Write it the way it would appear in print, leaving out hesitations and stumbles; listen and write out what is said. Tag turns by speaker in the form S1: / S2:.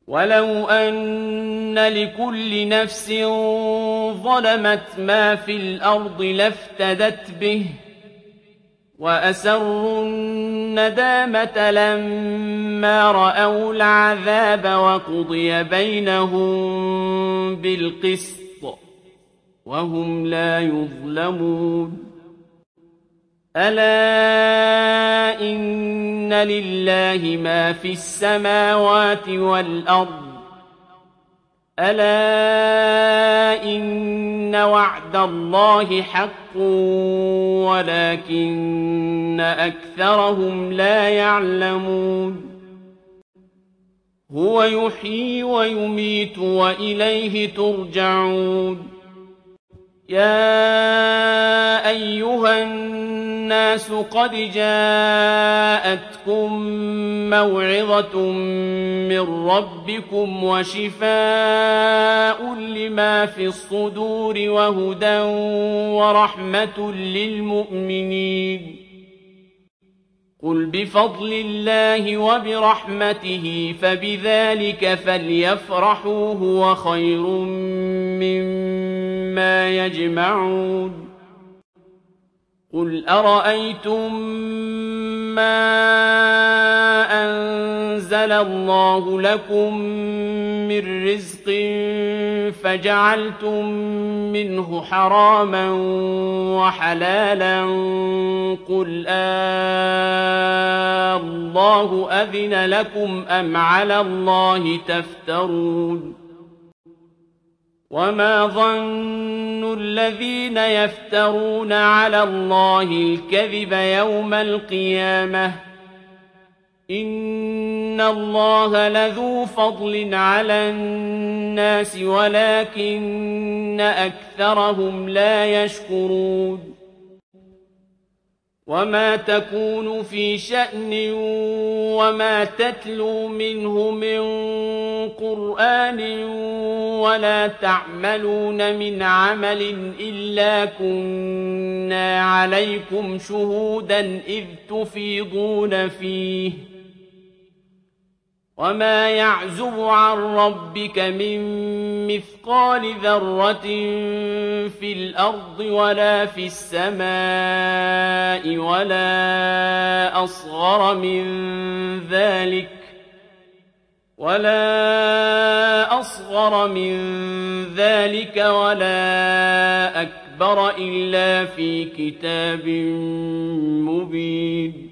S1: وَلَوْ أَنَّ لِكُلِّ نَفْسٍ ظَلَمَتْ مَا فِي الْأَرْضِ لَافْتَدَتْ بِهِ وَأَسَرُّوا النَّدَامَةَ لَمَّا رَأَوُا الْعَذَابَ وَقُضِيَ بَيْنَهُم بِالْقِسْطِ وَهُمْ لَا يُظْلَمُونَ أَلَا إِنَّ لِلَّهِ مَا فِي السَّمَاوَاتِ وَالْأَرْضِ أَلَا إِنَّ وَعْدَ اللَّهِ حَقٌّ وَلَٰكِنَّ أَكْثَرَهُمْ لَا يَعْلَمُونَ هُوَ يُحْيِي وَيُمِيتُ وَإِلَيْهِ تُرْجَعُونَ يَا أَيُّهَا النَّاسُ قَدْ جَاءَتْكُم مَّوْعِظَةٌ مِّن رَّبِّكُمْ وَشِفَاءٌ لِّمَا فِي الصُّدُورِ وَهُدًى وَرَحْمَةٌ لِّلْمُؤْمِنِينَ قُلْ بِفَضْلِ اللَّهِ وَبِرَحْمَتِهِ فَبِذَٰلِكَ فَلْيَفْرَحُوا هُوَ خَيْرٌ مِّمَّا يَجْمَعُونَ قُلْ أَرَأَيْتُم مَّا أَنزَلَ اللَّهُ لَكُم مِّن رِّزْقٍ فَجَعَلْتُم مِّنْهُ حَرَامًا وَحَلَالًا قُلْ اللَّهُ أَذِنَ لَكُمْ أَمْ عَلَى اللَّهِ تَفْتَرُونَ وَمَا ظَنُّ الَّذِينَ يَفْتَرُونَ عَلَى اللَّهِ الْكَذِبَ يَوْمَ الْقِيَامَةِ ۗ إِنَّ اللَّهَ لَذُو فَضْلٍ عَلَى النَّاسِ وَلَٰكِنَّ أَكْثَرَهُمْ لَا يَشْكُرُونَ وَمَا تَكُونُ فِي شَأْنٍ وَمَا تَتْلُو مِنْهُ مِن قُرْآنٍ وَلَا تَعْمَلُونَ مِنْ عَمَلٍ إِلَّا كُنَّا عَلَيْكُمْ شُهُودًا إِذْ تُفِيضُونَ فِيهِ ۚ وَمَا يَعْزُبُ عَن رَّبِّكَ مِن مِّثْقَالِ ذَرَّةٍ فِي الْأَرْضِ وَلَا فِي السَّمَاءِ وَلَا أَصْغَرَ مِن ذَٰلِكَ وَلَا أَكْبَرَ إِلَّا فِي كِتَابٍ مُّبِينٍ